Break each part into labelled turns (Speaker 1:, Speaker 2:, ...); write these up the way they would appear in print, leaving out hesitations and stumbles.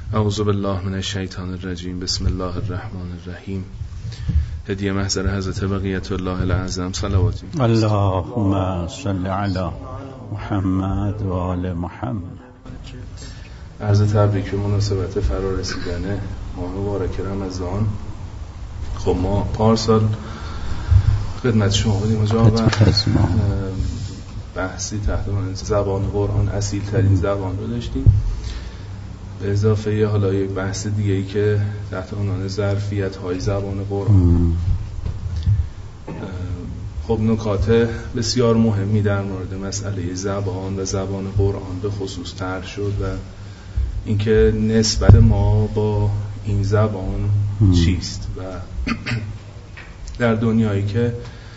Speaker 1: اعوذ بالله من الشیطان الرجیم. بسم الله الرحمن الرحیم. هدیه محضر حضرت بقیت الله الاعظم صلواتی.
Speaker 2: اللهم صل علی محمد و آل محمد.
Speaker 1: عرض تبریک به مناسبت فرا رسیدن ماه مبارک رمضان. خب ما پارسال خدمت شما بودیم و بحثی تحت عنوان زبان قرآن، اصیل ترین زبان رو داشتیم، به اضافه یه حالا یک بحث دیگه ای که تحت عنوان ظرفیت های زبان قرآن. خب نکات بسیار مهمی در مورد مسئله زبان و زبان قرآن به خصوص طرح شد و اینکه نسبت ما با این زبان چیست و در دنیایی که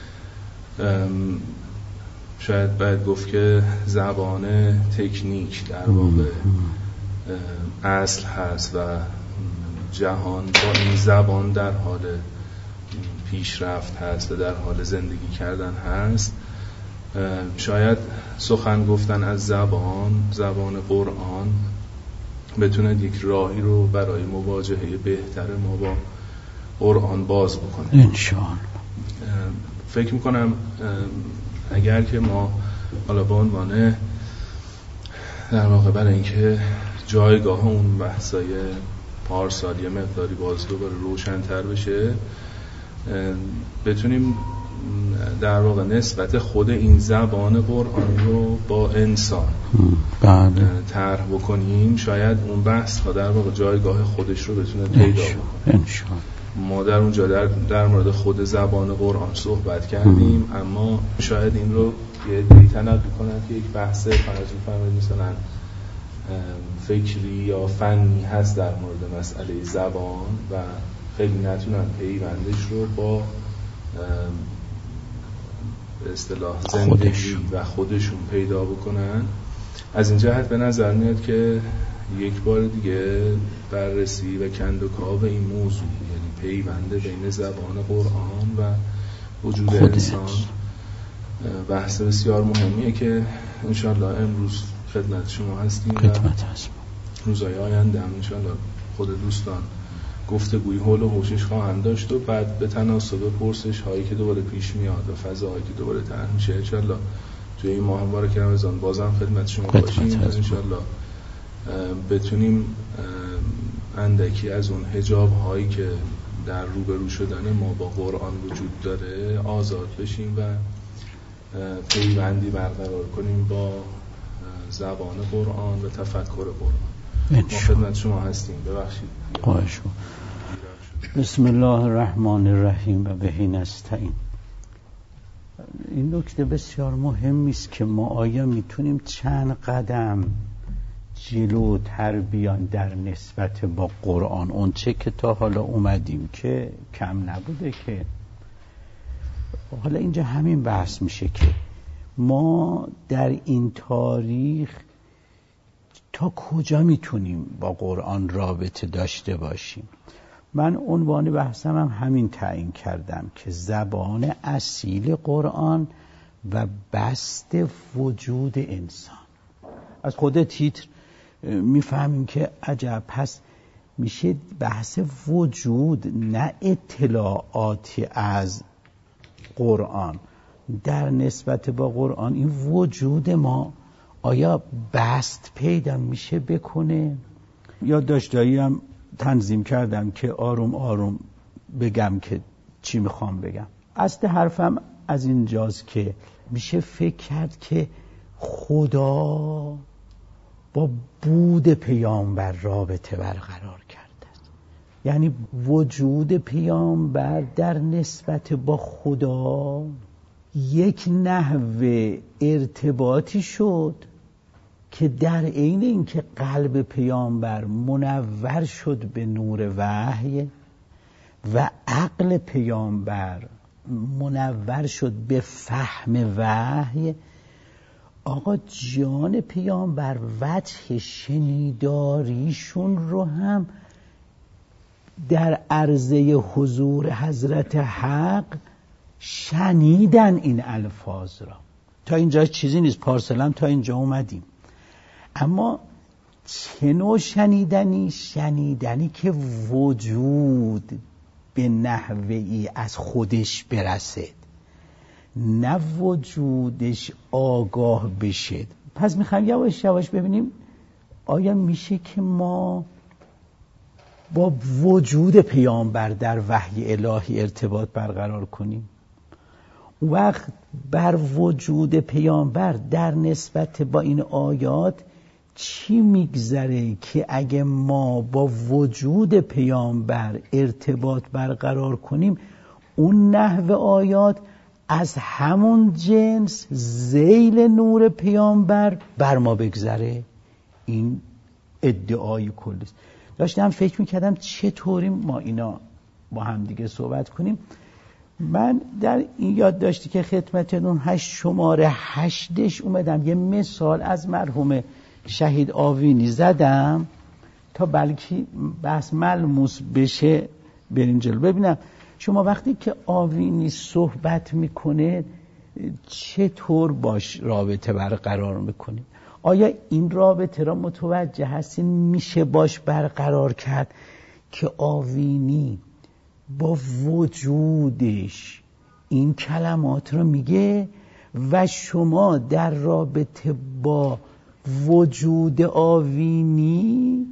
Speaker 1: شاید باید گفت که زبان تکنیک در واقع اصل هست و جهان با این زبان در حال پیشرفت هست و در حال زندگی کردن هست، شاید سخن گفتن از زبان قرآن بتونه یک راهی رو برای مواجهه بهتر ما با قرآن باز بکنه
Speaker 2: انشاءالله.
Speaker 1: فکر میکنم اگر که ما حالا به عنوان در واقع برای اینکه جایگاه اون بحثای پارسال یه مقداری باز دوباره روشن‌تر بشه، بتونیم در واقع نسبت خود این زبان قرآن رو با انسان طرح بکنیم، شاید اون بحث ها در واقع جایگاه خودش رو بتونه پیدا بکنه. ما در اونجا در مورد خود زبان قرآن صحبت کردیم، اما شاید این رو یه دیگه تنقل کنن که یک بحث فرض می‌فرمایید مثلا فکری یا فنی هست در مورد مسئله زبان و خیلی نتونن پیوندش رو با به اصطلاح زندگی و خودشون پیدا بکنن. از این جهت به نظر میاد که یک بار دیگه بررسی و کندوکاو این موضوع، یعنی پیوند بین زبان قرآن و وجود انسان، بحث بسیار مهمیه که انشاءالله امروز خدمت شما هستیم و روزهای آینده هم انشاءالله خود دوستان گفتگوی حول و حوشش خواهند داشت و بعد به تناسب پرسش هایی که دوباره پیش میاد و فضاهایی که دوباره طرح میشه انشاءالله توی این ماه مبارک رمضان بازم خدمت شما باشیم و انشاءالله بتونیم اندکی از اون حجاب هایی که در روبرو شدن ما با قرآن وجود داره آزاد بشیم و پیوندی برقرار کنیم با زبان قرآن و تفکر قرآن. ما خدمت شما هستیم. ببخشید.
Speaker 2: خواهش می‌کنم. بسم الله الرحمن الرحیم و به نستعین. این نکته بسیار مهمی است که ما آیا میتونیم چند قدم جلوتر بیان در نسبت با قرآن؟ اون چه که تا حالا اومدیم که کم نبوده که حالا اینجا همین بحث میشه که ما در این تاریخ تا کجا میتونیم با قرآن رابطه داشته باشیم. من عنوان بحثم هم همین تعیین کردم که زبان اصیل قرآن و بست وجود انسان. از خود تیتر میفهمیم که عجب، پس میشه بحث وجود نه اطلاعاتی از قرآن در نسبت با قرآن. این وجود ما آیا بست پیدا میشه بکنه؟ یادداشتایی هم تنظیم کردم که آروم آروم بگم که چی میخوام بگم. اصل حرفم از اینجاست که میشه فکر کرد که خدا با بود پیامبر رابطه برقرار کرده است. یعنی وجود پیامبر در نسبت با خدا یک نحوه ارتباطی شد که در عین اینکه قلب پیامبر منور شد به نور وحی و عقل پیامبر منور شد به فهم وحی، آقا جان پیامبر وجه شنیداریشون رو هم در عرضه حضور حضرت حق شنیدن این الفاظ را. تا اینجا چیزی نیست، پارسلم تا اینجا اومدیم. اما چه نوع شنیدنی؟ شنیدنی که وجود به نحوی از خودش برسد، نه وجودش آگاه بشه. پس میخوایم یواش یواش ببینیم آیا میشه که ما با وجود پیامبر در وحی الهی ارتباط برقرار کنیم؟ اون وقت بر وجود پیامبر در نسبت با این آیات چی میگذره که اگه ما با وجود پیامبر ارتباط برقرار کنیم اون نحو آیات از همون جنس ذیل نور پیامبر بر ما بگذره؟ این ادعای کلی است. داشتم فکر میکردم چطوری ما اینا با هم دیگه صحبت کنیم. من در این یادداشتی که خدمتتون شماره 8 اومدم یه مثال از مرحوم شهید آوینی زدم تا بلکه بحث ملموس بشه بریم جلو. ببینم شما وقتی که آوینی صحبت میکنه چطور باش رابطه برقرار میکنید؟ آیا این رابطه را متوجه هستین میشه باش برقرار کرد که آوینی با وجودش این کلمات رو میگه و شما در رابطه با وجود آوینی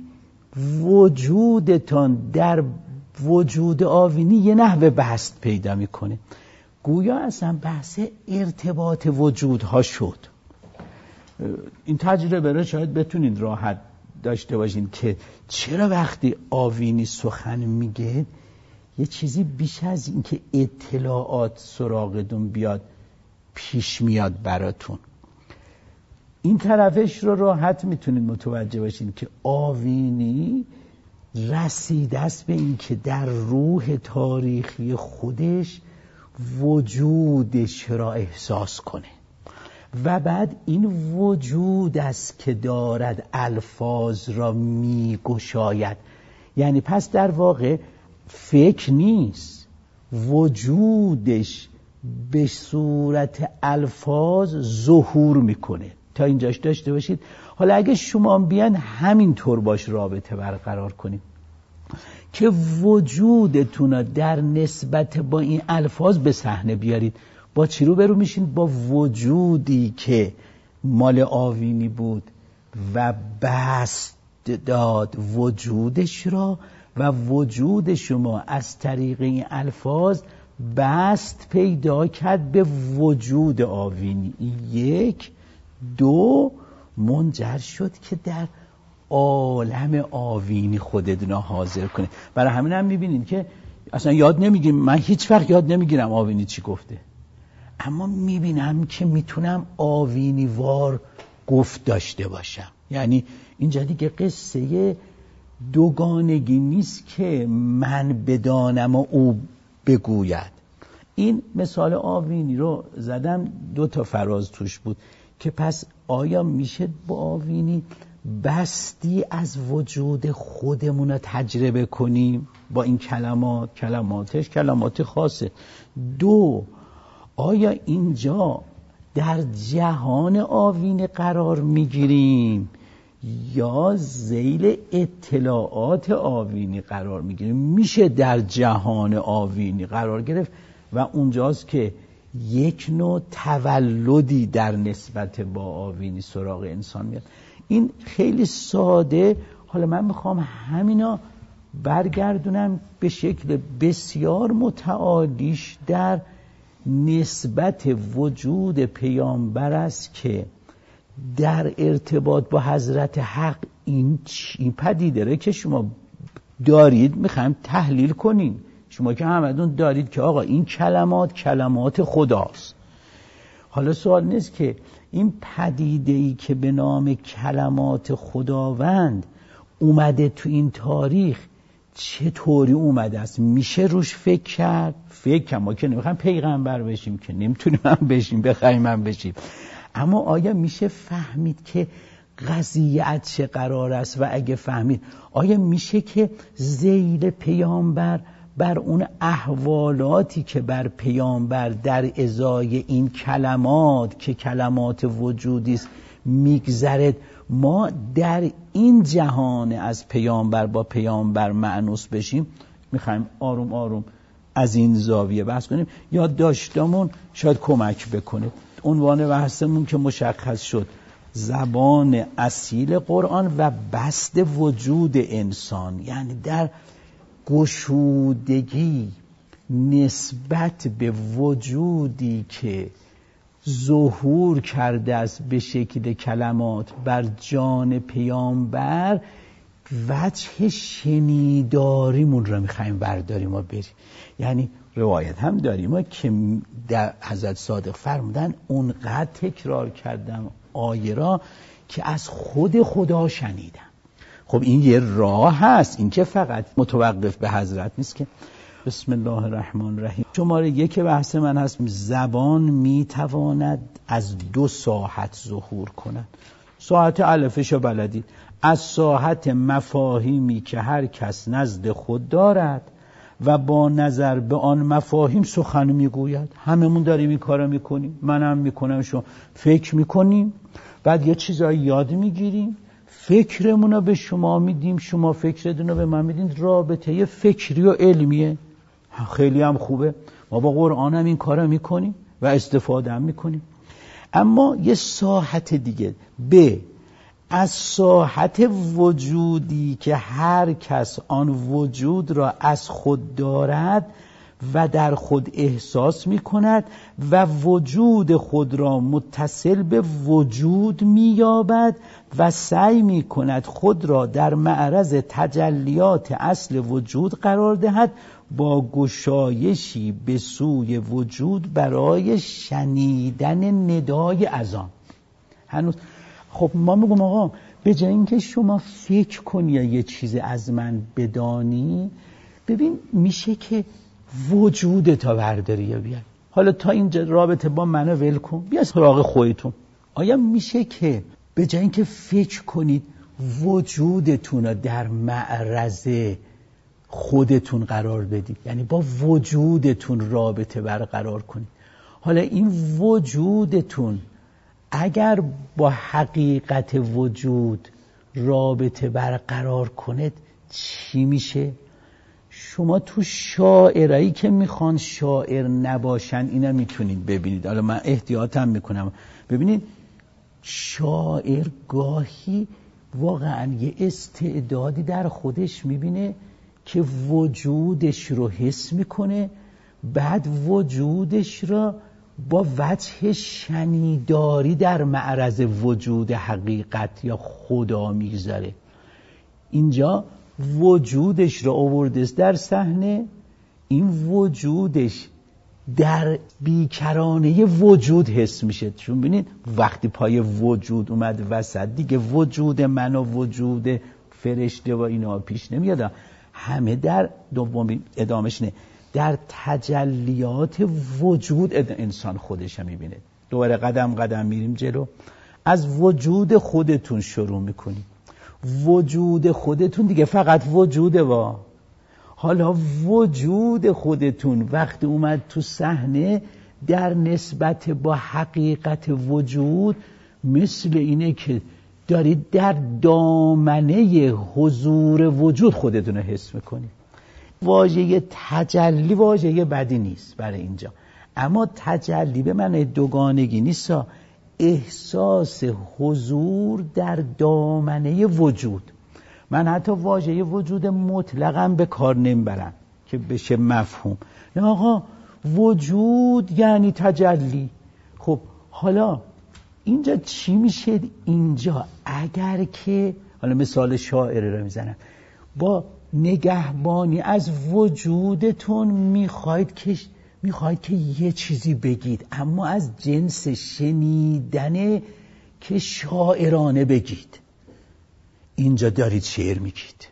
Speaker 2: وجودتان در وجود آوینی یه نحوه بست پیدا میکنه؟ گویا اصلا بحث ارتباط وجودها شد. این تجربه رو شاید بتونید راحت داشته باشین که چرا وقتی آوینی سخن میگه یه چیزی بیش از این که اطلاعات سراغتون بیاد پیش میاد براتون. این طرفش رو راحت میتونید متوجه باشین که آوینی رسیده است به این که در روح تاریخی خودش وجودش را احساس کنه و بعد این وجود است که دارد الفاظ را میگشاید. یعنی پس در واقع فکر نیست، وجودش به صورت الفاظ ظهور میکنه. تا اینجاش داشته باشید. حالا اگه شما بیان همینطور باش رابطه برقرار کنید که وجودتون در نسبت با این الفاظ به صحنه بیارید، با چی رو برو میشین؟ با وجودی که مال آوینی بود و بست داد وجودش را و وجود شما از طریق این الفاظ بست پیدا کرد به وجود آوینی. 1 2 منجر شد که در عالم آوینی خودتون حاضر کنه. برای همین هم میبینید که اصلا یاد نمیگیرم، من هیچ وقت یاد نمیگیرم آوینی چی گفته، اما میبینم که میتونم آوینی وار گفت داشته باشم. یعنی اینجا دیگه قصه دوگانگی نیست که من بدانم و او بگوید. این مثال آوینی رو زدم 2 تا فراز توش بود که پس آیا میشه با آوینی بستی از وجود خودمون رو تجربه کنیم با این کلماتش کلمات خاصه؟ 2 آیا اینجا در جهان آوینی قرار میگیریم یا ذیل اطلاعات آوینی قرار میگیریم؟ میشه در جهان آوینی قرار گرفت و اونجاست که یک نوع تولدی در نسبت با آوینی سراغ انسان میاد. این خیلی ساده. حالا من میخوام همینا برگردونم به شکل بسیار متعالیش در نسبت وجود پیامبر است که در ارتباط با حضرت حق این پدیده که شما دارید میخوایم تحلیل کنین. شما که همدون دارید که آقا این کلمات خداست. حالا سوال نیست که این پدیده‌ای که به نام کلمات خداوند اومده تو این تاریخ چطوری اومده است؟ میشه روش فکر کرد؟ فکر ما که نمیخوایم پیغمبر بشیم که نمیتونیم هم بشیم بخوایم هم بشیم، اما آیا میشه فهمید که قضیه از چه قرار است؟ و اگه فهمید آیا میشه که ذیل پیامبر بر اون احوالاتی که بر پیامبر در ازای این کلمات که کلمات وجودی است میگذرد ما در این جهان از پیامبر با پیامبر مأنوس بشیم، میخوایم آروم آروم از این زاویه بحث کنیم. یادداشتامون شاید کمک بکنه. عنوان بحثمون که مشخص شد، زبان اصیل قرآن و بسط وجود انسان، یعنی در گشودگی نسبت به وجودی که ظهور کرده است به شکل کلمات بر جان پیامبر، وجه شنیداریمون رو میخوایم برداریم و بریم. یعنی روایت هم داریم که در حضرت صادق فرمودن اونقدر تکرار کردم آیه را که از خود خدا شنیدم. خب این یه راه هست، این که فقط متوقف به حضرت نیست که. بسم الله الرحمن الرحیم. شماره 1 بحث من هست زبان میتواند از 2 ساحت ظهور کند. ساحت الفش بلدید، از ساحت مفاهیمی که هر کس نزد خود دارد و با نظر به آن مفاهیم سخن میگوید. هممون داریم این کارو میکنیم، منم میکنم، شما فکر میکنیم، بعد یه چیزایی یاد میگیریم، فکرمون رو به شما میدیم، شما فکرتون رو به من میدین. رابطه فکری و علمیه، خیلی هم خوبه. ما با قرآن هم این کارو میکنیم و استفاده هم میکنیم. اما یه ساحت دیگه، از ساحت وجودی که هر کس آن وجود را از خود دارد و در خود احساس می کند و وجود خود را متصل به وجود می یابد و سعی می کند خود را در معرض تجلیات اصل وجود قرار دهد با گشایشی به سوی وجود برای شنیدن ندای اذان. هنوز خب ما میگم آقا به جای اینکه شما فکر کنی یا یه چیز از من بدانی، ببین میشه که وجودت برداری یا بیای. حالا تا اینجا رابطه با منو ول کن، بیا سراغ خودتون. آیا میشه که به جای اینکه فکر کنید وجودتون رو در معرض خودتون قرار بدید، یعنی با وجودتون رابطه برقرار کنید؟ حالا این وجودتون اگر با حقیقت وجود رابطه برقرار کنید چی میشه؟ شما تو شاعرایی که میخوان شاعر نباشن اینا میتونید ببینید. حالا من احتیاطم میکنم، ببینید شاعر گاهی واقعا یه استعدادی در خودش میبینه که وجودش رو حس میکنه، بعد وجودش رو با وجه شنیداری در معرض وجود حقیقت یا خدا میگذاره. اینجا وجودش رو آورده در صحنه، این وجودش در بیکرانه وجود حس میشه. چون ببینید وقتی پای وجود اومد وسط دیگه وجود من و وجود فرشته و اینا پیش نمیاد، همه در دومی ادامش نه، در تجلیات وجود انسان خودش هم میبینه. دوباره قدم قدم میریم جلو، از وجود خودتون شروع میکنیم. وجود خودتون دیگه فقط وجوده وا. حالا وجود خودتون وقتی اومد تو صحنه در نسبت با حقیقت وجود مثل اینه که دارید در دامنه حضور وجود خودتون رو حس میکنید. واژه تجلی واژه بدی نیست برای اینجا، اما تجلی به معنی دوگانگی نیست، احساس حضور در دامنه وجود. من حتی واژه وجود مطلقاً به کار نمیبرم که بشه مفهوم. نه آقا، وجود یعنی تجلی. خب حالا اینجا چی میشه؟ اینجا اگر که حالا مثال شاعره رو میزنم، با نگهبانی از وجودتون میخواید که یه چیزی بگید، اما از جنس شنیدن که شاعرانه بگید. اینجا دارید شعر میگید.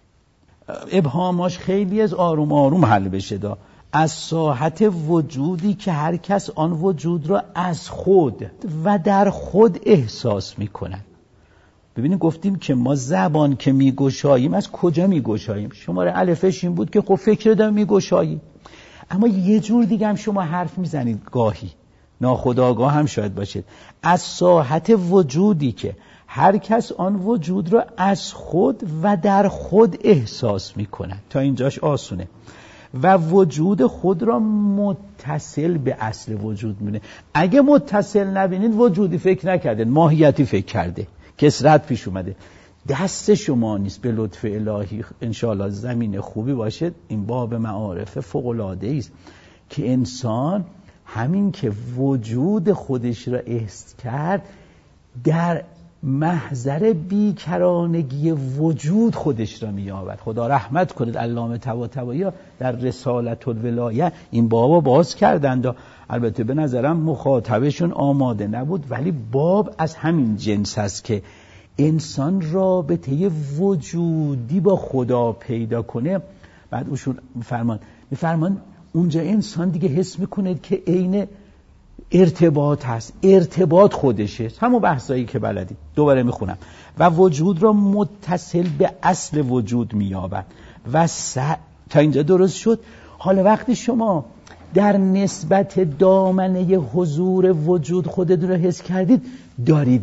Speaker 2: ابهاماش خیلی از آروم آروم حل بشه. از ساحت وجودی که هر کس آن وجود را از خود و در خود احساس میکنن. ببینید گفتیم که ما زبان که میگشاییم از کجا میگشاییم؟ شماره الفش این بود که خب فکر دارم میگشایی، اما یه جور دیگه هم شما حرف میزنید گاهی، ناخودآگاه هم شاید باشید. از ساحت وجودی که هر کس آن وجود را از خود و در خود احساس می‌کند. تا اینجاش آسونه. و وجود خود را متصل به اصل وجود می‌بینه. اگه متصل نبینید وجودی فکر نکردید، ماهیتی فکر کرده، کسرت پیش اومده. دست شما نیست. به لطف الهی انشاءالله زمین خوبی باشه، این باب معارف فوق‌العاده است که انسان همین که وجود خودش را احساس کرد، در محضر بیکرانگی وجود خودش را می‌یابد. خدا رحمت کنید علامه طباطبایی در رسالت الولایه این بابا باز کردند. البته به نظرم مخاطبشون آماده نبود، ولی باب از همین جنس است که انسان رابطه وجودی با خدا پیدا کنه. بعد اوشون میفرمان اونجا انسان دیگه حس میکنه که عین ارتباط هست، ارتباط خودشه. همون بحثایی که بلدی دوباره میخونم. و وجود را متصل به اصل وجود مییابد و تا اینجا درست شد. حالا وقتی شما در نسبت دامنه حضور وجود خودتون رو حس کردید، دارید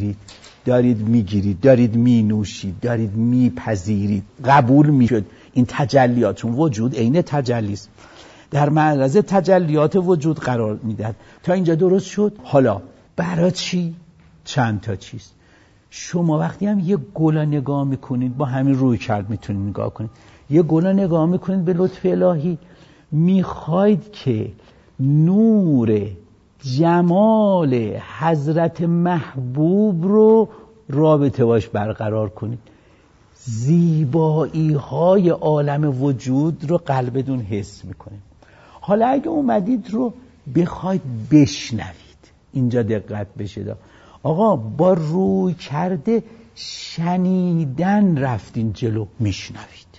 Speaker 2: میگیرید، دارید مینوشید، دارید میپذیرید، قبول میشد این تجلیات، چون وجود عین تجلی است، در معرض تجلیات وجود قرار میداد. تا اینجا درست شد. حالا برای چی؟ چند تا چیز. شما وقتی هم یه گل نگاه میکنید، با همین روی کرد میتونید نگاه کنید، یه گل نگاه میکنید به لطف الهی، میخواید که نور جمال حضرت محبوب رو رابطه باش برقرار کنید، زیبایی های عالم وجود رو قلبتون حس میکنید. حالا اگه اومدید رو بخواید بشنوید، اینجا دقت بشه آقا، با روی کرده شنیدن رفتین جلو، میشنوید.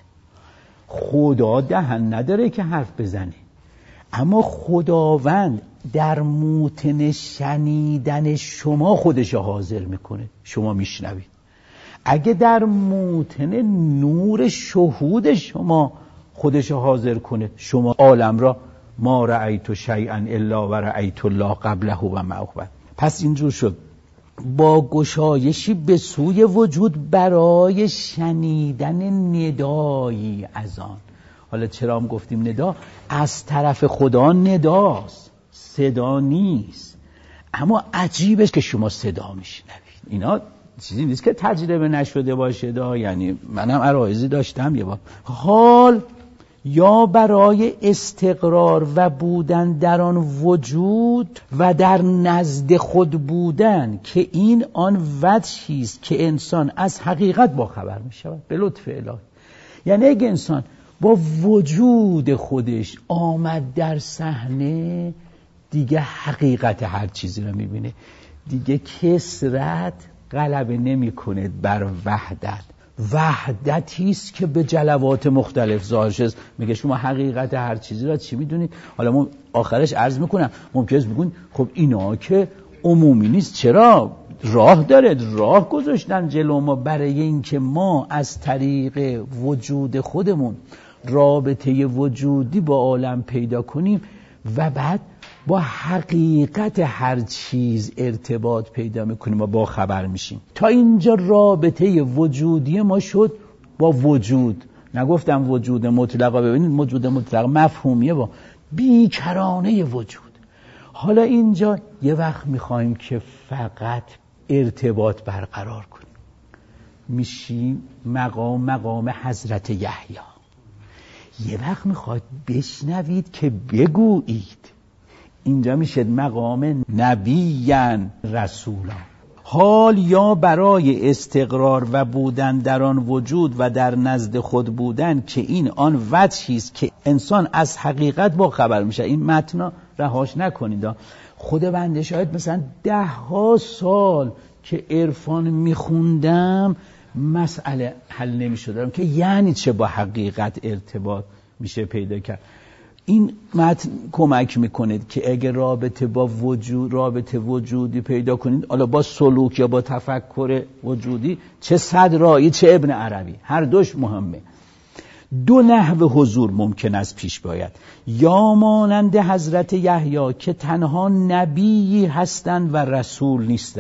Speaker 2: خدا دهن نداره که حرف بزنه، اما خداوند در موطن شنیدن شما خودش حاضر میکنه، شما میشنوید. اگه در موطن نور شهود شما خودش حاضر کنه، شما عالم را ما رأیت شیئا الا و رأیت الله قبله و معه. پس اینجور شد با گشایشی به سوی وجود برای شنیدن ندایی از آن. حالا چرا هم گفتیم ندا؟ از طرف خدا نداست، صدا نیست، اما عجیبه که شما صدا میشنوید. اینا چیزی نیست که تجربه نشده باشه یعنی منم عرایضی داشتم یه بار. حال یا برای استقرار و بودن در آن وجود و در نزد خود بودن که این آن وجهی است که انسان از حقیقت باخبر می شود به لطف الهی. یعنی اگه انسان با وجود خودش آمد در صحنه، دیگه حقیقت هر چیزی رو می بینه، دیگه کسرت غلبه نمی کنه بر وحدت. وحدتی است که به جلوات مختلف ظاهر شد. میگه شما حقیقت هر چیزی را چی میدونید؟ حالا من آخرش عرض میکنم ممکنه بگون خب اینا که عمومی نیست، چرا راه داره، راه گذاشتن جلو ما برای اینکه ما از طریق وجود خودمون رابطه وجودی با عالم پیدا کنیم و بعد با حقیقت هر چیز ارتباط پیدا میکنیم و با خبر میشیم. تا اینجا رابطه وجودی ما شد با وجود. نگفتم وجود مطلقا، ببینید وجود مطلق مفهومیه با بیکرانه وجود. حالا اینجا یه وقت میخوایم که فقط ارتباط برقرار کنیم، میشیم مقام حضرت یحیی. یه وقت میخواید بشنوید که بگویید، اینجا میشه مقام نبیان رسولا. حال یا برای استقرار و بودن در آن وجود و در نزد خود بودن که این آن وجهی است که انسان از حقیقت با خبر میشه. این متن رهاش نکنید. خود بنده شاید مثلا 10 سال که عرفان میخوندم مسئله حل نمیشدم که یعنی چه با حقیقت ارتباط میشه پیدا کرد. این متن کمک میکنه که اگه رابطه وجودی پیدا کنید، حالا با سلوک یا با تفکر وجودی، چه صدرایی چه ابن عربی، هر دوش مهمه. 2 نحو حضور ممکن است پیش باید، یا مانند حضرت یحیی که تنها نبی هستند و رسول نیستند،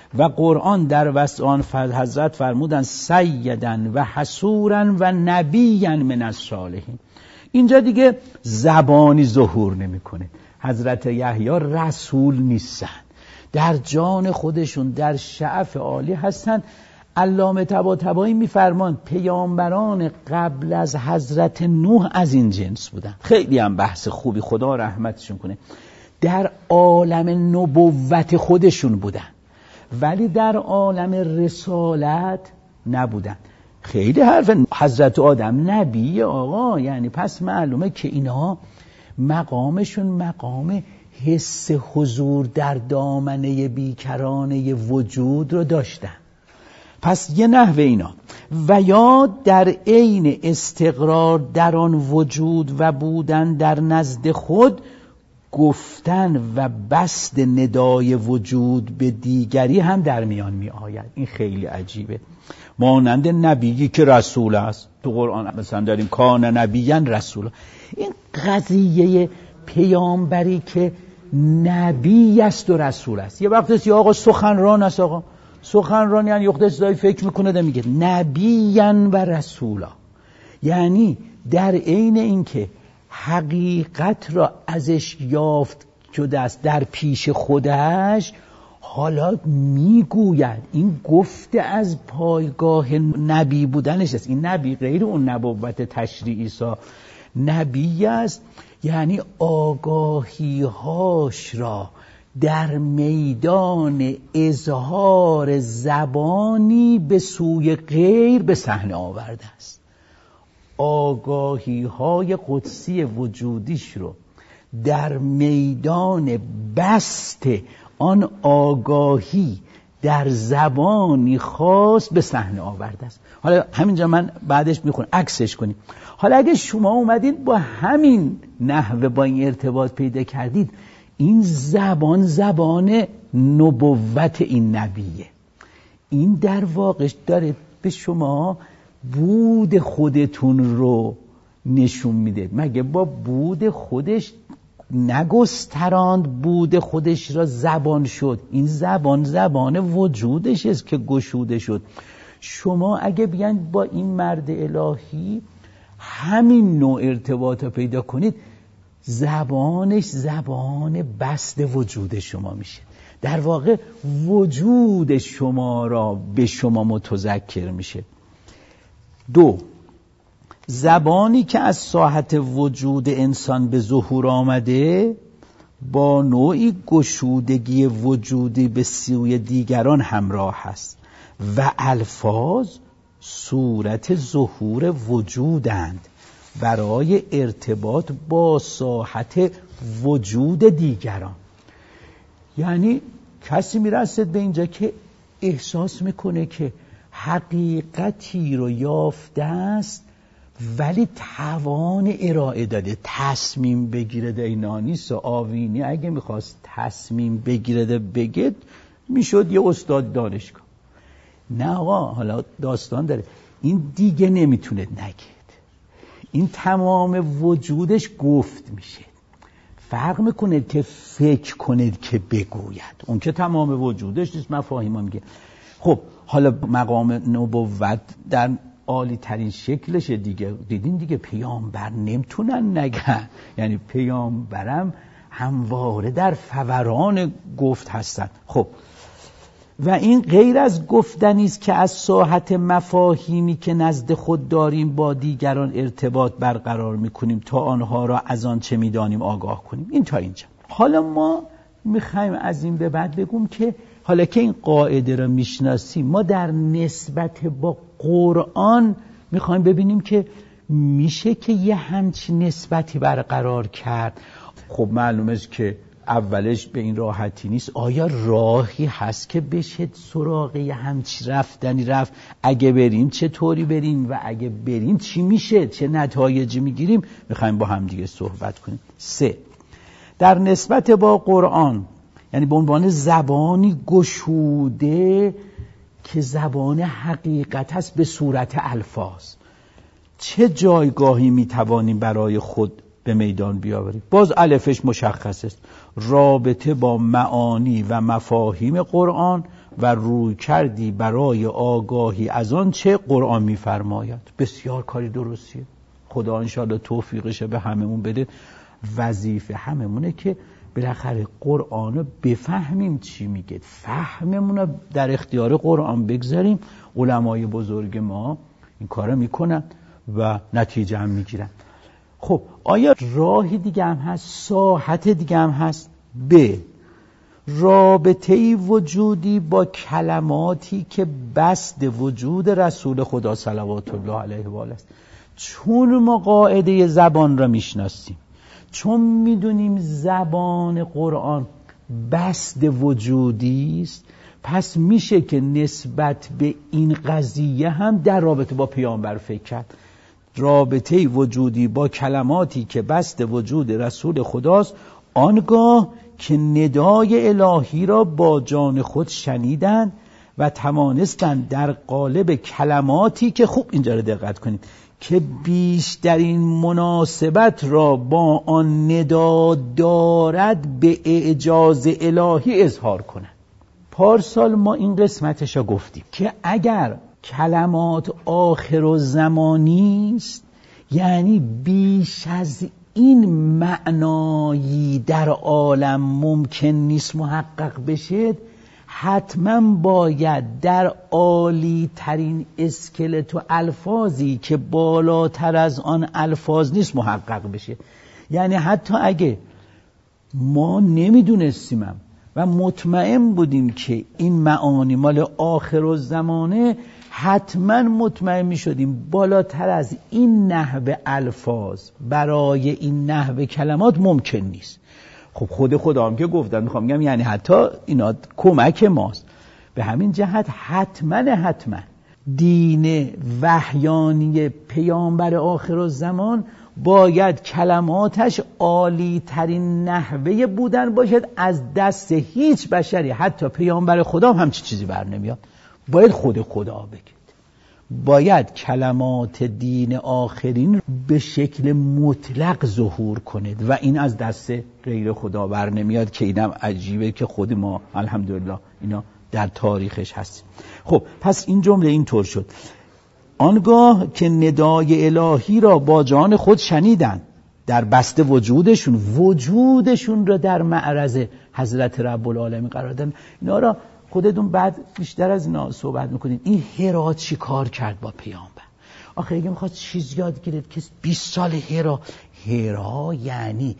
Speaker 2: و قرآن در وصف آن حضرت فرمودن سیدن و حسورن و نبیین من الصالحین. اینجا دیگه زبانی ظهور نمیکنه. حضرت یحیی رسول نیستن، در جان خودشون در شعف عالی هستن. علامه طباطبایی میفرمان پیامبران قبل از حضرت نوح از این جنس بودن. خیلی هم بحث خوبی، خدا رحمتشون کنه. در عالم نبوت خودشون بودن ولی در عالم رسالت نبودن. خیلی حرف. حضرت آدم نبی آقا، یعنی پس معلومه که اینا مقامشون مقام حس حضور در دامنه بیکرانه وجود رو داشتن. پس یه نحوه اینا و یا در عین استقرار در آن وجود و بودن در نزد خود گفتن و بسط ندای وجود به دیگری هم در میان می آید. این خیلی عجیبه. مانند نبیی که رسول است، تو قرآن مثلا داریم کان نبیاً رسول. این قضیه پیامبری که نبی است و رسول است. یه وقت است یا آقا سخنران است، آقا سخنران یعنی یخت ازدایی فکر میکنه ده میگه نبیاً و رسولا، یعنی در عین اینکه حقیقت را ازش یافت شده است در پیش خودش، حالا میگوید. این گفته از پایگاه نبی بودنش است. این نبی غیر اون نبوت تشریعی سا نبی است، یعنی آگاهی هاش را در میدان اظهار زبانی به سوی غیر به صحنه آورده است. آگاهی های قدسی وجودیش رو در میدان بسط آن آگاهی در زبانی خاص به صحنه آورده است. حالا همینجا من بعدش میخونم عکسش کنیم. حالا اگه شما اومدید با همین نحوه با این ارتباط پیدا کردید، این زبان نبوت این نبیه. این در واقع داره به شما بود خودتون رو نشون میده. مگه با بود خودش نگستراند بود خودش را زبان شد؟ این زبان وجودش است که گشوده شد. شما اگه بیان با این مرد الهی همین نوع ارتباط پیدا کنید، زبانش زبان بسط وجود شما میشه. در واقع وجود شما را به شما متذکر میشه. 2. زبانی که از ساحت وجود انسان به ظهور آمده با نوعی گشودگی وجودی به سوی دیگران همراه است و الفاظ صورت ظهور وجودند برای ارتباط با ساحت وجود دیگران. یعنی کسی میرسد به اینجا که احساس میکنه که حقیقتی رو یافته است ولی توان ارائه داده، تصمیم بگیره ده. اینا نیست. آوینی اگه میخواست تصمیم بگیره ده بگه میشد یه استاد دانشگاه. نه آقا، حالا داستان داره. این دیگه نمیتونه نگید. این تمام وجودش گفت میشه. فرق میکنه که فکر کنید که بگوید. اون که تمام وجودش نیست. مفاهیم میگه. خب حالا مقام نبوت در عالی ترین شکلش دیگه دیدین دیگه. پیامبر نمیتونن نگن، یعنی پیامبرم همواره در فوران گفت هستن. خب و این غیر از گفتنی است که از ساحت مفاهیمی که نزد خود داریم با دیگران ارتباط برقرار میکنیم تا آنها را از آن چه میدانیم آگاه کنیم. این تا اینجا. حالا ما میخوایم از این به بعد بگم که حالا که این قاعده را میشناسیم، ما در نسبت با قرآن میخوایم ببینیم که میشه که یه همچین نسبتی برقرار کرد. خب معلومه است که اولش به این راحتی نیست. آیا راهی هست که بشه سراغ یه همچین رفتنی رفت؟ اگه بریم چطوری بریم و اگه بریم چی میشه، چه نتایجی میگیریم؟ میخوایم با هم دیگه صحبت کنیم. 3. در نسبت با قرآن، یعنی به عنوان زبانی گشوده که زبان حقیقت است به صورت الفاظ، چه جایگاهی میتوانیم برای خود به میدان بیاوریم؟ باز الفش مشخص است. رابطه با معانی و مفاهیم قرآن و روی کردی برای آگاهی از آن چه قرآن می‌فرماید. بسیار کاری درستیه. خدا انشاءالله توفیقش به هممون بده. وظیفه هممونه که بالاخره قرآن رو بفهمیم چی میگه، فهممون رو در اختیار قرآن بگذاریم. علمای بزرگ ما این کارو میکنن و نتیجه هم میگیرن. خب آیا راهی دیگه هم هست، ساحت دیگه هم هست؟ رابطه‌ای وجودی با کلماتی که بسط وجود رسول خدا صلوات الله علیه و آله است. چون ما قاعده زبان را میشناسیم، چون میدونیم زبان قرآن بسط وجودی است، پس میشه که نسبت به این قضیه هم در رابطه با پیامبر فکر کرد. رابطه وجودی با کلماتی که بسط وجود رسول خداست، آنگاه که ندای الهی را با جان خود شنیدند و توانستند در قالب کلماتی که، خوب اینجا رو دقت کنید، که بیشترین مناسبت را با آن ندا دارد به اعجاز الهی اظهار کنند. پارسال ما این قسمتش رو گفتیم که اگر کلمات آخرالزمانی است، یعنی بیش از این معنایی در عالم ممکن نیست محقق بشه، حتما باید در عالی ترین اسکلت و الفاظی که بالاتر از آن الفاظ نیست محقق بشه. یعنی حتی اگه ما نمیدونستیم و مطمئن بودیم که این معانی مال آخرالزمانه، حتما مطمئن می شدیم بالاتر از این نحو الفاظ برای این نحو کلمات ممکن نیست. خب خدا هم که گفتن، میخوام بگم یعنی حتی اینا کمک ماست. به همین جهت حتما دین وحیانی پیامبر آخرالزمان باید کلماتش عالی ترین نحوه بودن باشد. از دست هیچ بشری، حتی پیامبر خدا هم همچی چیزی بر نمیاد. باید خدا بگید. باید کلمات دین آخرین به شکل مطلق ظهور کنید و این از دست غیر خدا بر نمیاد، که اینم عجیبه که خود ما الحمدلله اینا در تاریخش هست. خب پس این جمله اینطور شد: آنگاه که ندای الهی را با جان خود شنیدند، در بسته وجودشون را در معرض حضرت رب العالمین قرار دادن. اینا را خودتون بعد بیشتر از اینا صحبت میکنید. این هرا چی کار کرد با پیامبر؟ آخه اگه میخواد چیز یاد گرفت که 20 سال هرا یعنی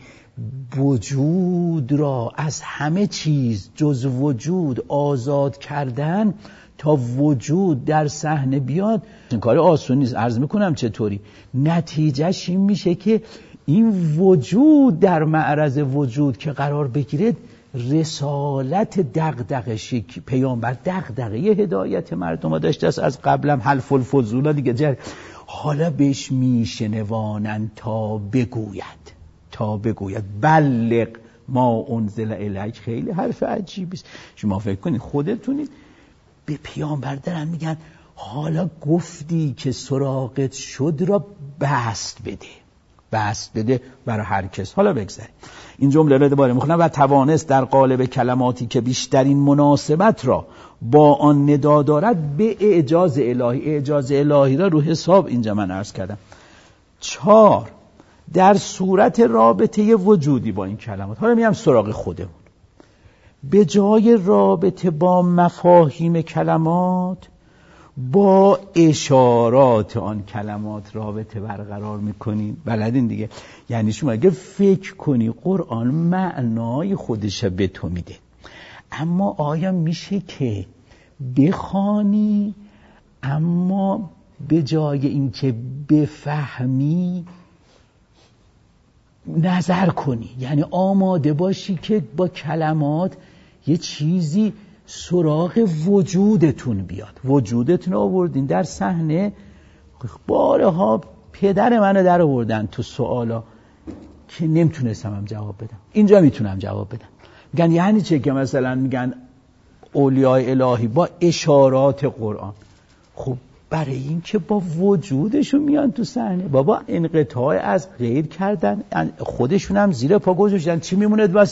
Speaker 2: وجود را از همه چیز جز وجود آزاد کردن تا وجود در صحنه بیاد. این کار آسون نیست. عرض میکنم چطوری. نتیجهش این میشه که این وجود در معرض وجود که قرار بگیره، رسالت دغدغه‌شی که پیامبر دغدغه هدایت مردم ها داشته است، از قبلم حلف الفضول دیگه حالا بهش میشنوانند تا بگوید بلغ ما انزل الیک. خیلی حرف عجیبی است. شما فکر کنید خودتونید به پیامبر دارن میگن حالا گفتی که سراغت شد را بست بده برای هر کس. حالا بگذاریم این جمله رو دوباره میخونم: و توانست در قالب کلماتی که بیشترین مناسبت را با آن ندا دارد به اعجاز الهی. اعجاز الهی را رو حساب اینجا من عرض کردم. 4 در صورت رابطه وجودی با این کلمات. حالا میام سراغ خودمون. به جای رابطه با مفاهیم کلمات، با اشارات آن کلمات رابطه برقرار میکنین. بلدین دیگه. یعنی شما اگه فکر کنی قرآن معنای خودش به تو میده، اما آیا میشه که بخوانی اما به جای اینکه بفهمی نظر کنی؟ یعنی آماده باشی که با کلمات یه چیزی سراغ وجودتون بیاد. وجودتون آوردین در صحنه. بارها پدر منو در آوردن تو سوالا که نمیتونستم هم جواب بدم. اینجا میتونم جواب بدم. میگن یعنی چه که مثلا میگن اولیاء الهی با اشارات قرآن. خب برای این که با وجودشون میان تو صحنه. بابا انقطاع از غیر کردن، خودشون هم زیر پا گذاشتن. چی میمونه وسط؟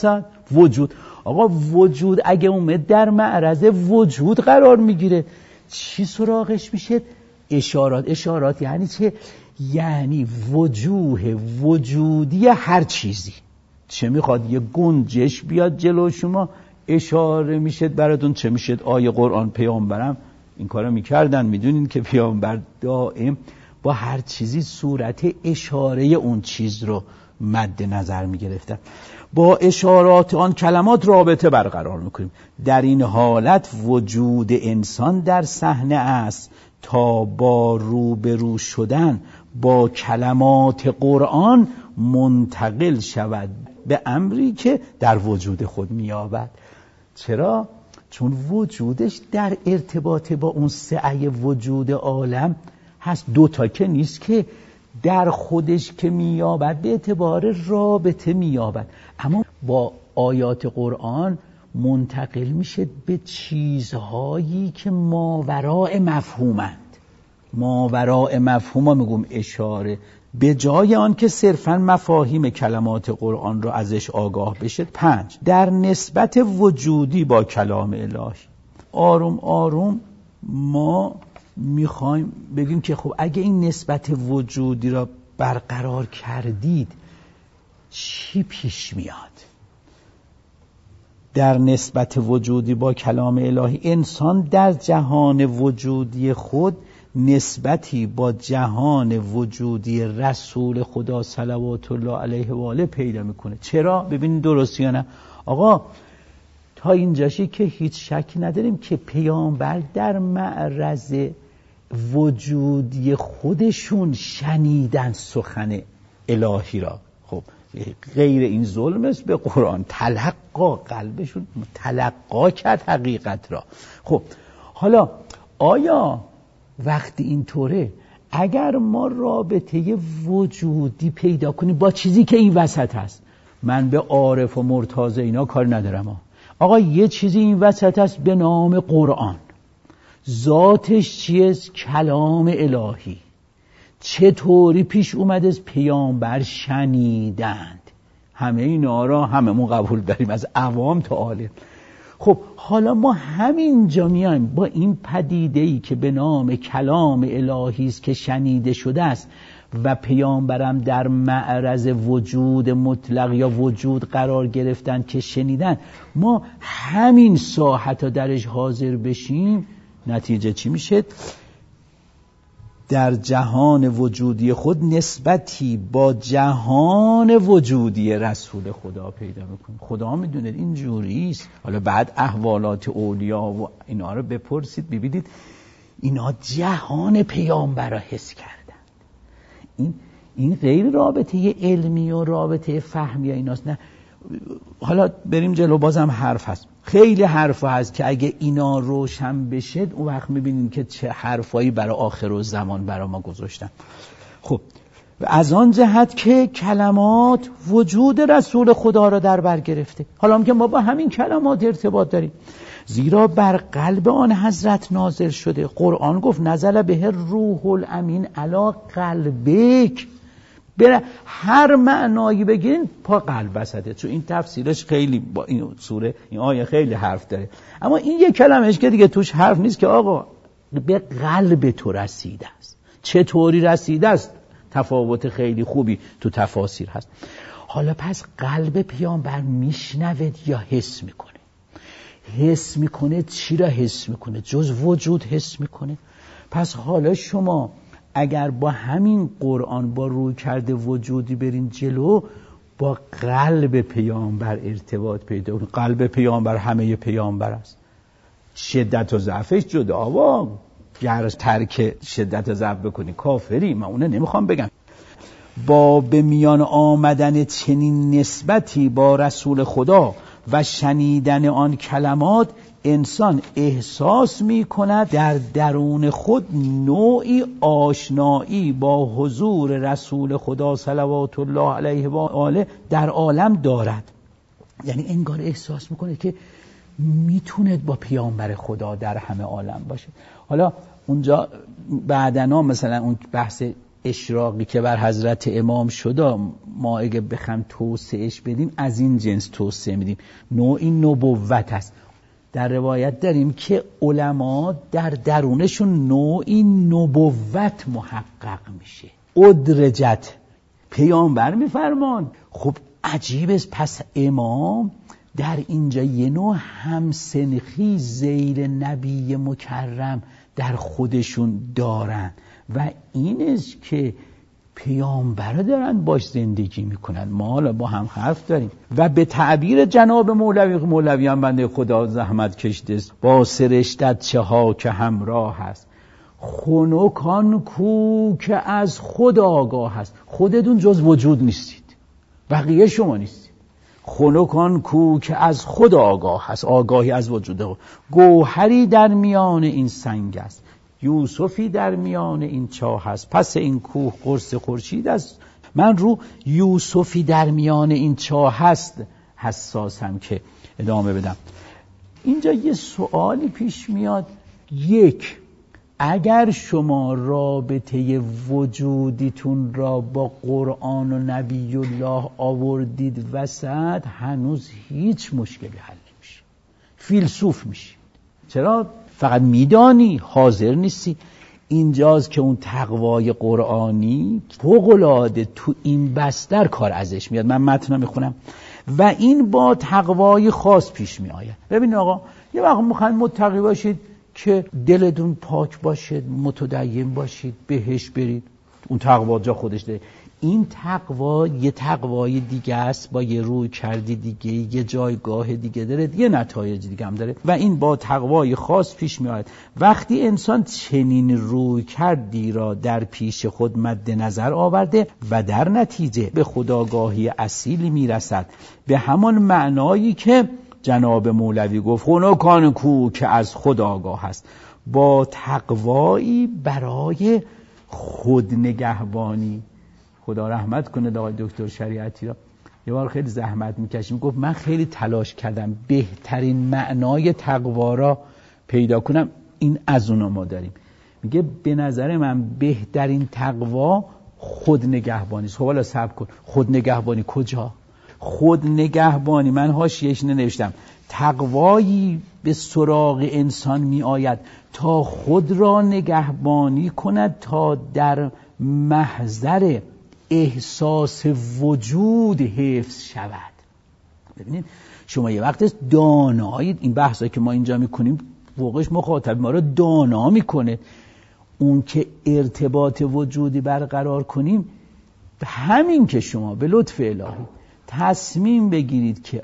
Speaker 2: وجود. آقا وجود اگه اومد در معرض وجود قرار میگیره چی سراغش میشه؟ اشارات یعنی چه؟ یعنی وجوه وجودی هر چیزی. چه میخواد؟ یه گنجش بیاد جلو شما اشاره میشد براتون، چه میشد؟ آیه قرآن. پیامبرم این کارو میکردن، میدونین که پیامبر دائم با هر چیزی صورت اشاره اون چیز رو مد نظر میگرفتن. با اشارات آن کلمات رابطه برقرار میکنیم. در این حالت وجود انسان در صحنه است تا با روبرو شدن با کلمات قرآن منتقل شود به امری که در وجود خود مییابد. چرا؟ چون وجودش در ارتباط با اون سعی وجود عالم هست. دوتا که نیست که در خودش که مییابد به اعتبار رابطه مییابد، اما با آیات قرآن منتقل میشه به چیزهایی که ماوراء مفهومند. ماوراء مفهوم ها میگم اشاره، به جای آن که صرفاً مفاهیم کلمات قرآن رو ازش آگاه بشه. 5 در نسبت وجودی با کلام الهی. آروم آروم ما میخوایم بگیم که خب اگه این نسبت وجودی را برقرار کردید چی پیش میاد؟ در نسبت وجودی با کلام الهی انسان در جهان وجودی خود نسبتی با جهان وجودی رسول خدا صلوات الله علیه و آله پیدا میکنه. چرا؟ ببینید درست یا نه؟ آقا تا اینجاشی که هیچ شک نداریم که پیامبر در معرض وجودی خودشون شنیدن سخن الهی را. خب غیر این ظلم است به قرآن. تلقا، قلبشون تلقا کرد حقیقت را. خب حالا آیا وقتی اینطوره اگر ما رابطه وجودی پیدا کنیم با چیزی که این وسط هست، من به عارف و مرتضی اینا کار ندارم، آقا یه چیزی این وسط هست به نام قرآن، ذاتش چیست؟ کلام الهی. چطوری پیش اومده؟ پیامبر شنیدند. همه اینا را هممون قبول داریم از عوام تا عالم. خب حالا ما همینجا میایم با این پدیده‌ای که به نام کلام الهی است که شنیده شده است و پیامبرم در معرض وجود مطلق یا وجود قرار گرفتن که شنیدن، ما همین ساحت ها درش حاضر بشیم، نتیجه چی میشه؟ در جهان وجودی خود نسبتی با جهان وجودی رسول خدا پیدا میکنیم. خدا میدونه این جوریست. حالا بعد احوالات اولیا و اینا رو بپرسید ببینید اینا جهان پیامبر را حس کردن. این غیر رابطه علمی و رابطه فهمی ایناست. نه حالا بریم جلو، بازم حرف هست، خیلی حرف هست که اگه اینا روشن بشه اون وقت میبینید که چه حرفایی برای آخر و زمان برای ما گذاشتن. خب از آن جهت که کلمات وجود رسول خدا را در بر گرفته. حالا که ما با همین کلمات ارتباط داریم، زیرا بر قلب آن حضرت نازل شده. قرآن گفت نزل به روح الامین علی قلبک. بره هر معنایی بگیرین پا قلب وسطه، چون این تفسیرش خیلی با این سوره این آیه خیلی حرف داره، اما این یک کلمهش که دیگه توش حرف نیست که آقا به قلب تو رسیده است. چطوری رسیده است؟ تفاوت خیلی خوبی تو تفاسیر هست. حالا پس قلب پیامبر میشنود یا حس میکنه؟ حس میکنه. چی را حس میکنه؟ جز وجود حس میکنه. پس حالا شما اگر با همین قرآن با روی کرده وجودی برین جلو، با قلب پیامبر ارتباط پیدا کنید. قلب پیامبر همه پیامبر است. شدت و ضعفش جدا و گر ترک شدت و ضعف بکنی کافری، من اونه نمیخوام بگم. با به میان آمدن چنین نسبتی با رسول خدا و شنیدن آن کلمات، انسان احساس می کند در درون خود نوعی آشنایی با حضور رسول خدا صلوات الله علیه و آله در عالم دارد. یعنی انگار احساس میکنه که میتونه با پیامبر خدا در همه عالم باشه. حالا اونجا بعدنا مثلا اون بحث اشراقی که بر حضرت امام شد ما اگه بخوام توسعهش بدیم از این جنس توسعه میدیم. نوعی نبوت است. در روایت داریم که علما در درونشون نوعی نبوت محقق میشه. ادرجت پیامبر میفرمان. خب عجیب است، پس امام در اینجا یه نوع همسنخی زیر نبی مکرم در خودشون دارن و این است که پیامبر دارن باش زندگی میکنن. ما حالا با هم حرف داریم و به تعبیر جناب مولوی هم بنده خدا زحمت کشیده است، با سرشتت چه ها که همراه هست، خنکان کو که از خود آگاه هست. خودتون جز وجود نیستید، بقیه شما نیستید. خنکان کو که از خود آگاه هست، آگاهی از وجود. گوهری در میان این سنگ است، یوسفی در میان این چاه هست، پس این کوه قرص خورشید است. من رو یوسفی در میان این چاه هست حساسم که ادامه بدم. اینجا یه سوالی پیش میاد. یک، اگر شما رابطه وجودیتون را با قرآن و نبی الله آوردید وسط، هنوز هیچ مشکلی حل نمیشه، فیلسوف میشید. چرا؟ فقط میدانی، حاضر نیستی. اینجاست که اون تقوای قرآنی فوق‌العاده تو این بستر کار ازش میاد. من متن میخونم و این با تقوای خاص پیش می آید. ببینید آقا، یه وقت میخواین متقی باشید که دلتون پاک باشید، متدین باشید، بهش برید، اون تقوا جا خودش داره. این تقوا یه تقوای دیگه است، با یه روی کردی دیگه، یه جایگاه دیگه داره، یه نتایج دیگه هم داره و این با تقوای خاص پیش می آید. وقتی انسان چنین روی کردی را در پیش خود مد نظر آورده و در نتیجه به خودآگاهی اصیلی می رسد، به همان معنایی که جناب مولوی گفت خنکان کو که از خود آگاه است، با تقوایی برای خود نگهبانی. خدا رحمت کنه آقای دکتر شریعتی را، یه بار خیلی زحمت میکشیم، گفت من خیلی تلاش کردم بهترین معنای تقوا را پیدا کنم، این از اونو ما داریم. میگه به نظر من بهترین تقوا خود نگهبانی است. خب حالا صبر کن، خود نگهبانی کجا؟ خود نگهبانی، من حاشیه‌اش ننوشتم، تقوایی به سراغ انسان می آید تا خود را نگهبانی کند، تا در محضر احساس وجود حفظ شود. ببینید شما یه وقت دانایید، این بحثایی که ما اینجا میکنیم فوقش مخاطب ما رو دانا میکنه. اون که ارتباط وجودی برقرار کنیم، همین که شما به لطف الهی تصمیم بگیرید که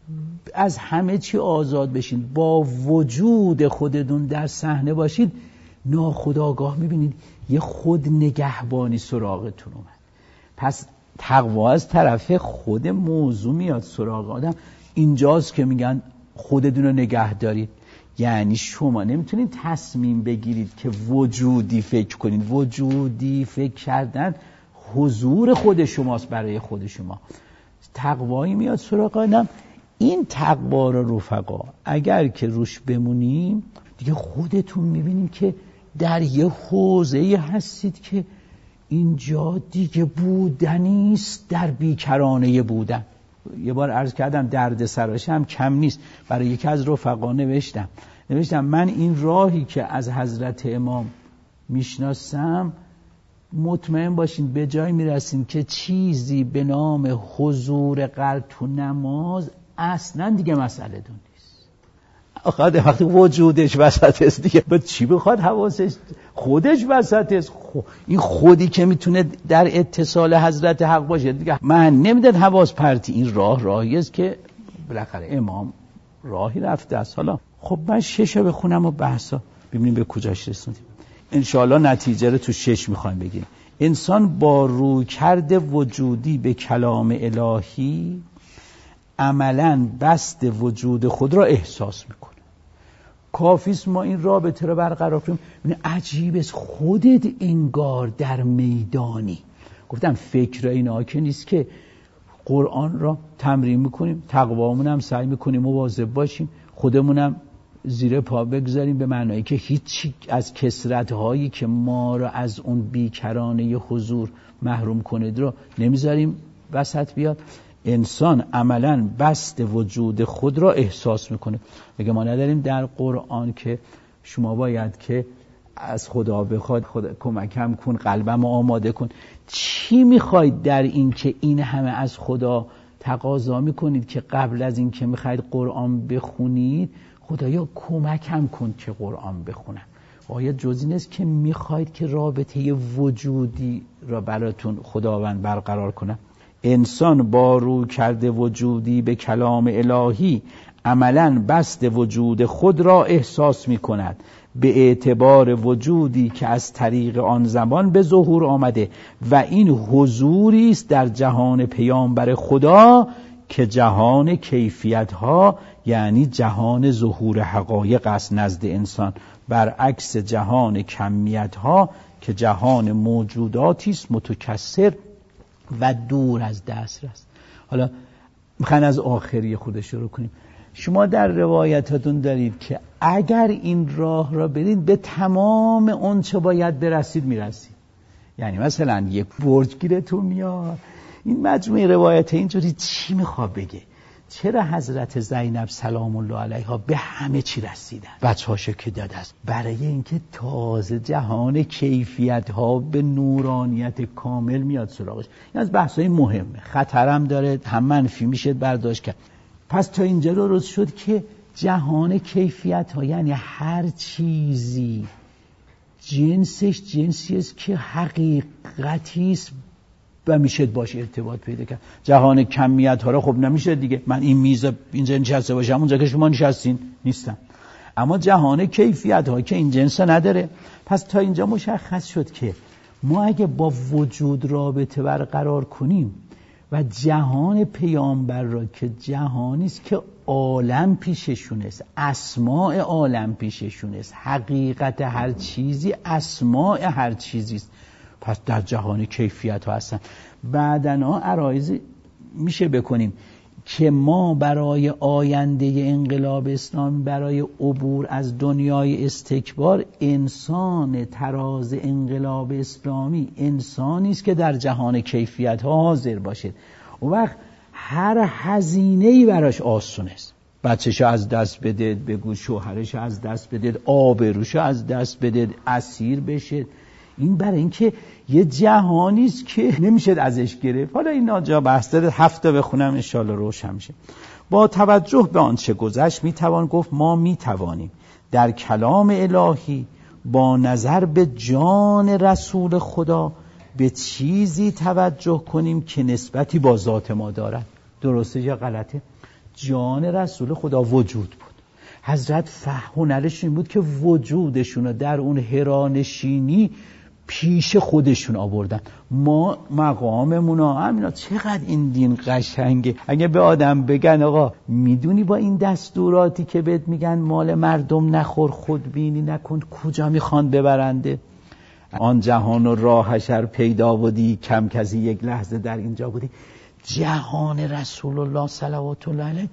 Speaker 2: از همه چی آزاد بشین، با وجود خودتون در صحنه باشید، ناخودآگاه میبینید یه خود نگهبانی سراغتون اومد. پس تقوا از طرف خود موضوع میاد سراغ آدم. اینجاست که میگن خودتون رو نگه دارید. یعنی شما نمیتونید تصمیم بگیرید که وجودی فکر کنید. وجودی فکر کردن حضور خود شماست برای خود شما. تقوایی میاد سراغ آدم. این تقوا رو رفقا اگر که روش بمونیم، دیگه خودتون میبینیم که در یه حوزه‌ای هستید که اینجا دیگه بودنیست در بیکرانه بودن. یه بار عرض کردم درد سراش هم کم نیست. برای یکی از رفقا نوشتم من این راهی که از حضرت امام میشناسم، مطمئن باشین به جای میرسین که چیزی به نام حضور قلب تو نماز اصلا دیگه مسئله دون نیست. آخه وقتی وجودش وسط است دیگه به چی بخواد حواسش خودش وسط است. این خودی که میتونه در اتصال حضرت حق باشه دیگه من نمیداد حواس پرتی. این راهی است که بالاخره امام راهی رفته است. حالا خب من 6 بخونم و بحثا ببینیم به کجاش رسوندیم. انشاءالله نتیجه رو تو 6 میخوایم بگیریم. انسان با رویکرد وجودی به کلام الهی عملاً بسط وجود خود را احساس میکنه. کافیست ما این رابطه رو برقرار کنیم. عجیب است، خودت انگار در میدانی. گفتم فکر اینا که نیست که قرآن را تمرین میکنیم، تقوامون هم سعی میکنیم مواظب باشیم، خودمونم زیر پا بگذاریم، به معنایی که هیچی از کثرت‌هایی که ما را از اون بیکرانه حضور محروم کنید رو نمیذاریم وسط بیاد، انسان عملاً بسط وجود خود را احساس میکنه. میگه ما نداریم در قرآن که شما باید که از خدا بخواد خدا کمکم کن، قلبم آماده کن. چی میخواید در این که این همه از خدا تقاضا میکنید که قبل از این که میخواید قرآن بخونید خدایا کمکم کن که قرآن بخونم؟ آیا جزئی نیست که میخواید که رابطه وجودی را براتون خداوند برقرار کنه؟ انسان با رو کرده وجودی به کلام الهی عملاً بسط وجود خود را احساس می کند به اعتبار وجودی که از طریق آن زمان به ظهور آمده و این حضوری است در جهان پیامبر خدا که جهان کیفیت ها یعنی جهان ظهور حقایق است نزد انسان، برعکس جهان کمیت ها که جهان موجوداتی است متکثر و دور از دسترس. حالا میخواین از آخری خودش شروع کنیم. شما در روایتاتون دارید که اگر این راه را برید به تمام اون چه باید برسید میرسید. یعنی مثلا یک برج گیرتون میاد. این مجموعه روایت اینجوری چی میخواد بگه؟ چرا حضرت زینب سلام الله علیها به همه چی رسیدن؟ بچه‌هاشو که داده است برای اینکه تازه جهان کیفیت ها به نورانیت کامل میاد سراغش. این از بحث‌های مهمه، خطرم داره، هم منفی میشه برداشت کرد. پس تا اینجا درست شد که جهان کیفیت ها یعنی هر چیزی جنسش جنسی است که حقیقتی است و میشه باش ارتباط پیدا کرد. جهان کمیت ها را خب نمیشه دیگه، من این میز اینجا نشسته باشم اونجا که شما نشستین نیستم. اما جهان کیفیت ها که این جنس نداره. پس تا اینجا مشخص شد که ما اگه با وجود رابطه برقرار کنیم و جهان پیامبر را که جهانی است که عالم پیششون است، اسماء عالم پیششون است، حقیقت هر چیزی اسماء هر چیزی است، پس در جهان کیفیت ها هستن. بعدنا عرایض میشه بکنیم که ما برای آینده انقلاب اسلامی، برای عبور از دنیای استکبار، انسان تراز انقلاب اسلامی انسانی است که در جهان کیفیت ها حاضر باشه. اون وقت هر هزینه‌ای براش آسون است. بچه‌شو از دست بده، بگو شوهرش از دست بده، آبروشو از دست بده، اسیر بشه. این برای اینکه یه جهانی است که نمیشه ازش گرفت. حالا این ناجا بحث داره، هفته بخونم ان شاءالله روشن میشه. با توجه به آنچه گذشت میتوان گفت ما میتوانیم در کلام الهی با نظر به جان رسول خدا به چیزی توجه کنیم که نسبتی با ذات ما دارد. درسته یا غلطه؟ جان رسول خدا وجود بود. حضرت هنرش این بود که وجودشون در اون حرانشینی پیش خودشون آوردن. ما مقاممون همینا. چقدر این دین قشنگه. اگه به آدم بگن آقا میدونی با این دستوراتی که بهت میگن مال مردم نخور، خودبینی نکن، کجا میخوان ببرنده؟ آن جهان و راهش پیدا بودی، کم کسی یک لحظه در اینجا بودی. جهان رسول الله صلوات الله علیه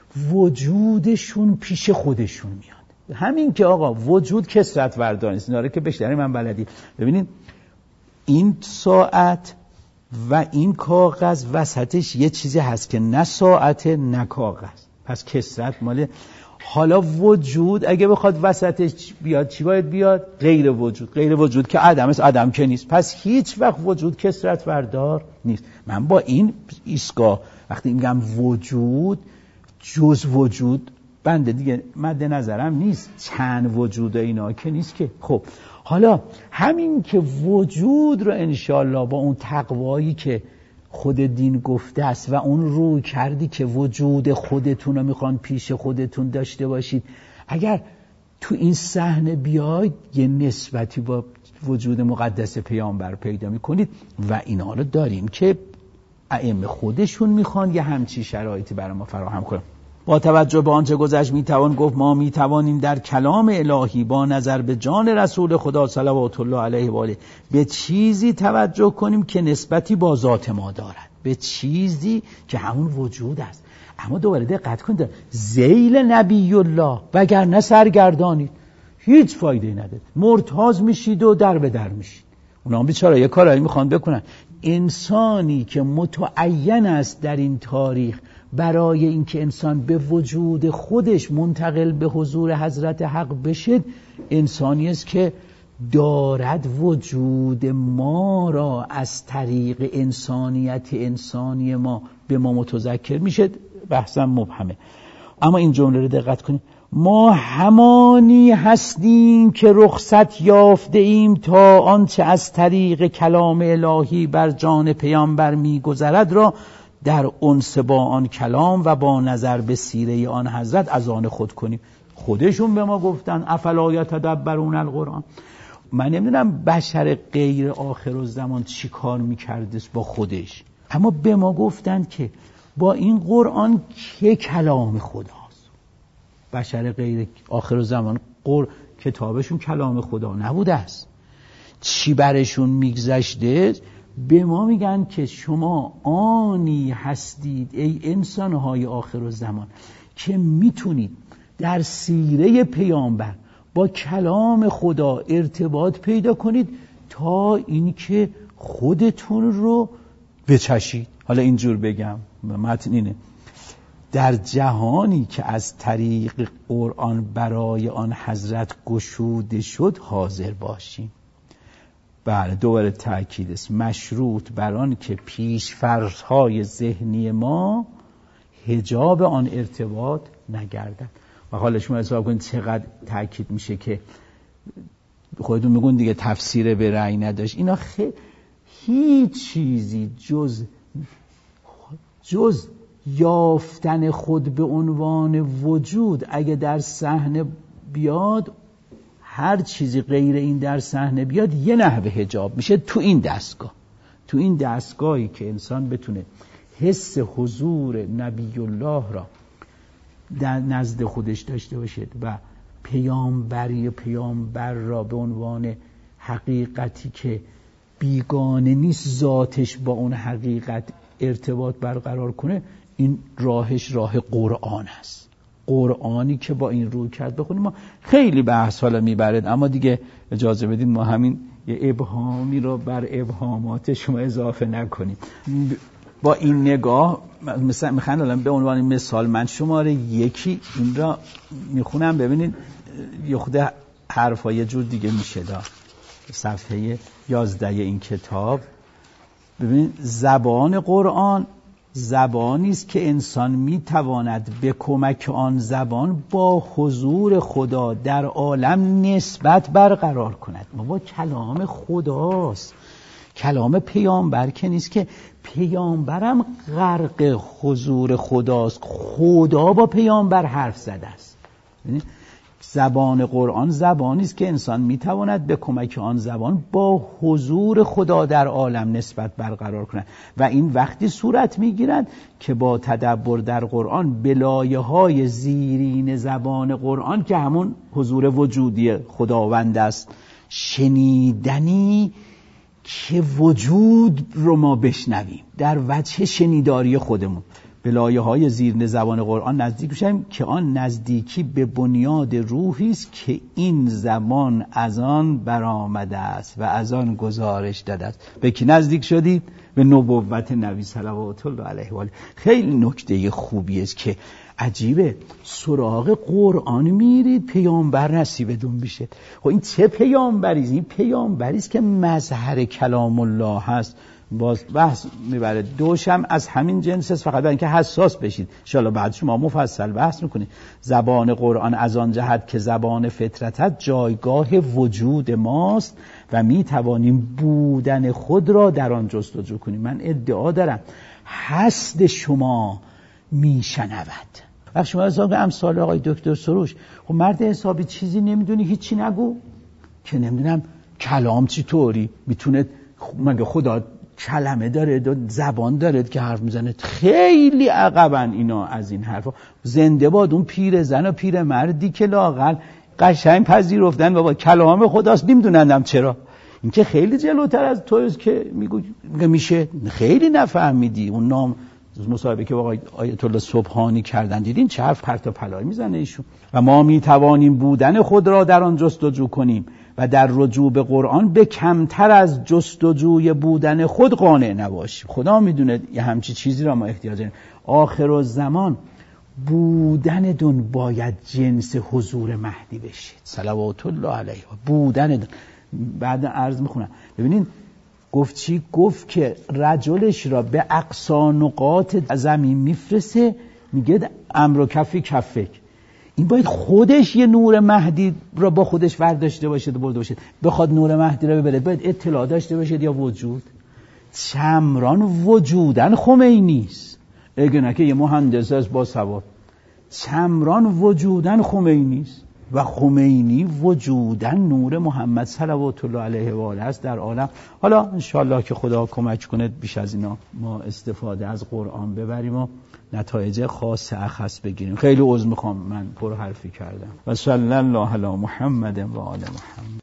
Speaker 2: وجودشون پیش خودشون میاد. همین که آقا وجود کثرت وردانی است، اینا رو که بیشتر من بلدی. ببینید این ساعت و این کاغذ وسطش یه چیزی هست که نه ساعت نه کاغذ، پس کثرت ماله. حالا وجود اگه بخواد وسطش بیاد چی باید بیاد؟ غیر وجود. غیر وجود که عدم است، عدم که نیست، پس هیچ وقت وجود کثرت وردار نیست. من با این ایستگاه وقتی میگم وجود جز وجود بنده دیگه مد نظرم نیست چند وجود اینا که نیست که. خب حالا همین که وجود رو انشالله با اون تقوایی که خود دین گفته است و اون روی کردی که وجود خودتون رو میخوان پیش خودتون داشته باشید، اگر تو این صحنه بیاید یه نسبتی با وجود مقدس پیامبر پیدا میکنید و اینا رو داریم که ائمه خودشون میخوان یه همچی شرایطی برای ما فراهم کنن. با توجه به آنچه گذشت میتوان گفت ما میتوانیم در کلام الهی با نظر به جان رسول خدا صلوات الله علیه و آله به چیزی توجه کنیم که نسبتی با ذات ما دارد، به چیزی که همون وجود است. اما دوباره دقت کنید، ذیل نبی الله وگرنه سرگردانید هیچ فایده نداره، مرتاض میشید و در به در میشید. اونا هم بیچاره یه کارایی میخوان بکنن. انسانی که متعین است در این تاریخ برای اینکه انسان به وجود خودش منتقل به حضور حضرت حق بشه، انسانی است که دارد وجود ما را از طریق انسانیت انسانی ما به ما متذکر میشه. بحثم مبهمه، اما این جمله رو دقت کنید: ما همانی هستیم که رخصت یافته ایم تا آنچه از طریق کلام الهی بر جان پیامبر میگذرد را در انس با آن کلام و با نظر به سیره آن حضرت از آن خود کنیم. خودشون به ما گفتن افلا یتدبرون القرآن. من نمیدونم بشر غیر آخرالزمان چی کار میکرده با خودش، اما به ما گفتن که با این قرآن که کلام خداست. بشر غیر آخرالزمان کتابشون کلام خدا نبوده است. چی برشون میگذشته؟ به ما میگن که شما آنی هستید ای انسانهای آخرالزمان که میتونید در سیره پیامبر با کلام خدا ارتباط پیدا کنید تا اینکه خودتون رو بچشید. حالا اینجور بگم، متن اینه: در جهانی که از طریق قرآن برای آن حضرت گشوده شد حاضر باشیم. بله، دوباره تأکید است، مشروط بر آن که پیش‌فرض‌های ذهنی ما حجاب آن ارتباط نگردد. و حالا شما حساب کنید چقدر تأکید میشه که خودتون میگون دیگه تفسیر به رأی نداشت. اینا هیچ چیزی جز یافتن خود به عنوان وجود اگه در صحنه بیاد، هر چیزی غیر این در صحنه بیاد یه نحوه حجاب میشه. تو این دستگاهی که انسان بتونه حس حضور نبی الله را در نزد خودش داشته باشد و پیامبر را به عنوان حقیقتی که بیگانه نیست ذاتش با اون حقیقت ارتباط برقرار کنه، این راهش راه قرآن است. قرآنی که با این روی کرد بخونیم. ما خیلی بحث حالا میبرد، اما دیگه اجازه بدین ما همین یه ابهامی رو بر ابهامات شما اضافه نکنیم. با این نگاه مثلا میخوام به عنوان مثال من شماره 1 این را میخونم، ببینید یه خود حرفا یه جور دیگه میشه. صفحه 11 این کتاب ببینید: زبان قرآن زبانی است که انسان میتواند به کمک آن زبان با حضور خدا در عالم نسبت برقرار کند. ما کلام خداست، کلام پیامبر که نیست که پیامبرم غرق حضور خداست، خدا با پیامبر حرف زده است. زبان قرآن زبانی است که انسان میتواند به کمک آن زبان با حضور خدا در عالم نسبت برقرار کند و این وقتی صورت میگیرد که با تدبر در قرآن به لایه‌های زیرین زبان قرآن که همون حضور وجودی خداوند است شنیدنی که وجود رو ما بشنویم در وجه شنیداری خودمون. به لایه‌های زیرین زبان قرآن نزدیک بشیم که آن نزدیکی به بنیاد روحی است که این زمان از آن برآمده است و از آن گزارش داده است. به کی نزدیک شدید؟ به نبوت نبی صلوات الله علیه و آله. خیلی نکته خوبی است که عجیبه سراغ قرآن میرید پیامبر نصیبتون بشه. خب این چه پیامبری است؟ این پیامبری است که مظهر کلام الله هست. باز بحث میبره دوشم از همین جنس است، فقط برای اینکه حساس بشید. ان شاء الله بعد شما مفصل بحث میکنید. زبان قرآن از آن جهت که زبان فطرت جایگاه وجود ماست و میتوانیم بودن خود را در آن جستجو کنیم. من ادعا دارم حسد شما میشنود. وقتی شما از امثال آقای دکتر سروش، خب مرد حسابی چیزی نمیدونی هیچی نگو که نمیدونم کلام چی طوری میتونه، مگه خدا کلمه داره زبان داره که حرف میزنه؟ خیلی عقبن اینا از این حرفا. زنده باد اون پیر زن و پیر مردی که لااقل قشنگ پذیرفتن بابا کلام خداست، نمیدونندم چرا. این که خیلی جلوتر از توست که میشه خیلی نفهمیدی. اون نام مصاحبه که آقای آیت الله سبحانی کردن دیدین چه حرف پرت و پلای میزنه ایشون. و ما میتوانیم بودن خود را در آن جستجو کنیم و در رجوع به قرآن به کمتر از جستجوی بودن خود قانع نباشیم. خدا میدونه یه همچی چیزی را ما احتیاج داریم. آخرالزمان بودنتون باید جنس حضور مهدی بشید صلوات الله علیه. بودنتون بعد عرض میخونم. ببینین گفت چی؟ گفت که رجلش را به اقصا نقاط زمین میفرسه، میگه امر کفی کفک. این باید خودش یه نور مهدی را با خودش برداشته باشد و برده باشد. بخواد نور مهدی را ببره باید اطلاع داشته باشد یا وجود. چمران وجودن خمینی است، اگه نه که یه مهندس است با سواد. چمران وجودن خمینی است و خمینی وجودن نور محمد صلوات الله علیه و آله است در عالم. حالا انشالله که خدا کمک کنه بیش از اینا ما استفاده از قرآن ببریم و نتایج خاص اخص بگیریم. خیلی عذر میخوام من پر حرفی کردم. و صلی الله علی محمد و آل محمد.